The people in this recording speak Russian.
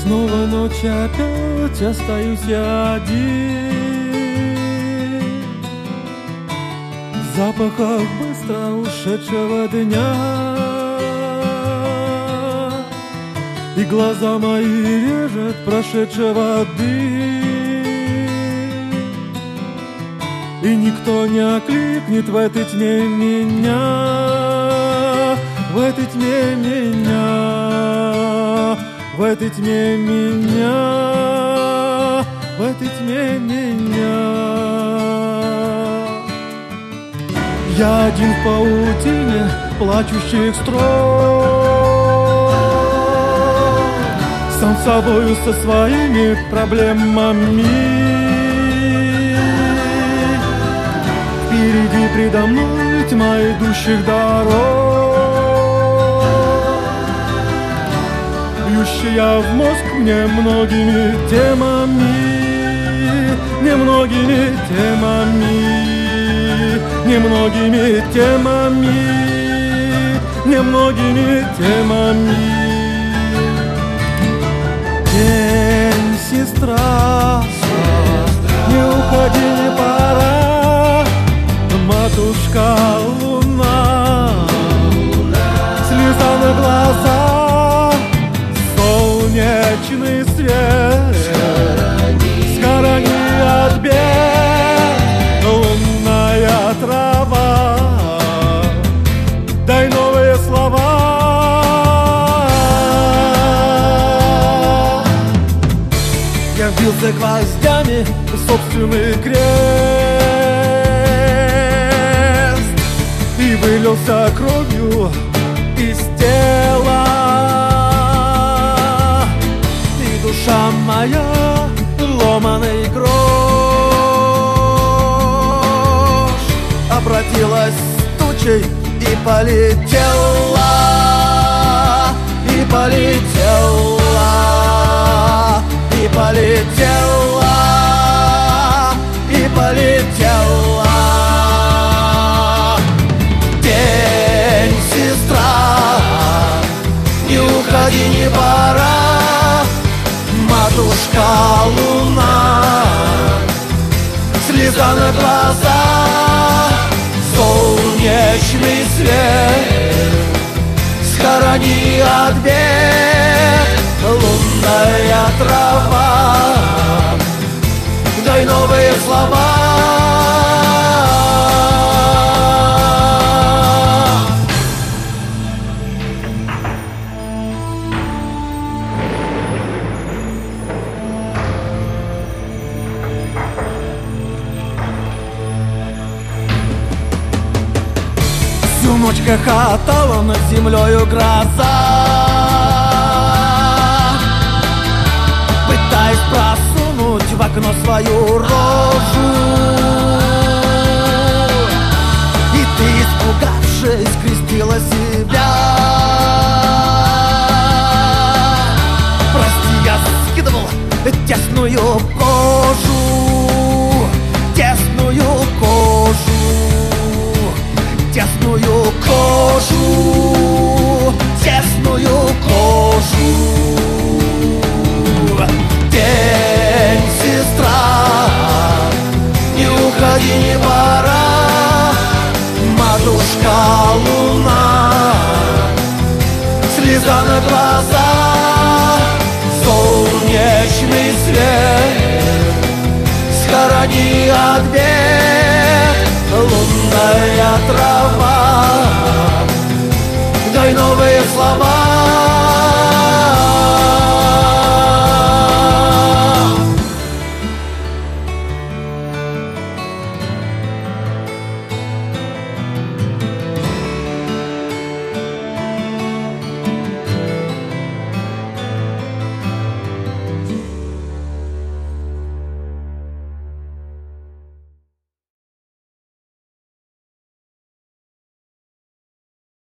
Снова ночь, опять остаюсь я один. В запахах быстро ушедшего дня, и глаза мои режет прошедшего дым. И никто не окликнет в этой тьме меня, в этой тьме меня, в этой тьме меня, в этой тьме меня. Я один в паутине плачущих строк, сам с собою, со своими проблемами. Впереди предо мной тьма идущих дорог, бьющая в мозг мне многими темами, немногими темами, немногими темами, немногими темами. День, сестра, не уходи, не пора. Матушка луна, слеза на глаза, солнечный свет, схорони от бед, лунная трава, дай новые слова. Я вбился гвоздями в собственный крест и вылился кровью из тела, и душа моя ломаной грош обратилась тучей и полетела, и полетела, и полетела, и полетела. Уходи, не пора, матушка луна, слеза на глаза, солнечный свет, схорони от бед, лунная трава, дай новые слова. Всю ночь хохотала над землею гроза, пытаясь просунуть в окно свою рожу. И ты, испугавшись, крестила себя. Прости, я скидывал тесную кожу, тесную кожу, тесную кожу, тесную кожу. День, сестра, не уходи, не пора, матушка луна, слеза на глаза, солнечный свет, схорони от бед, лунная трава,